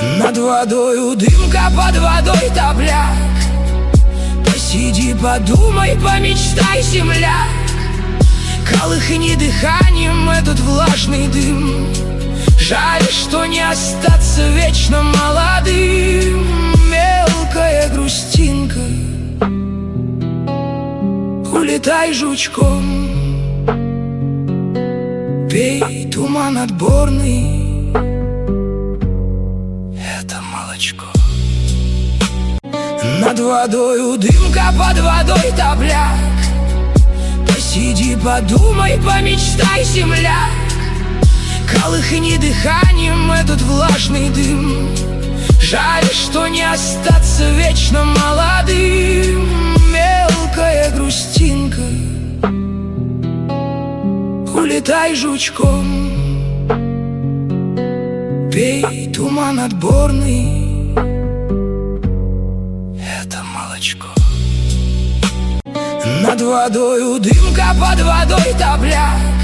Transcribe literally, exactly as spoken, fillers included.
Над водою дымка, под водой топляк. Посиди, подумай, помечтай, земляк. Колыхни дыханием этот влажный дым. Жаль, что не остаться вечно молодым. Мелкая грустинка, улетай жучком. Пей туман отборный, это молочко. Над водою дымка, под водой топляк. Посиди, подумай, помечтай, земляк. Колыхни дыханием этот влажный дым. Жаль, что не остаться вечно молодым. Мелкая грустинка, улетай жучком. Пей туман отборный, это молочко. Над водою дымка, под водой топляк.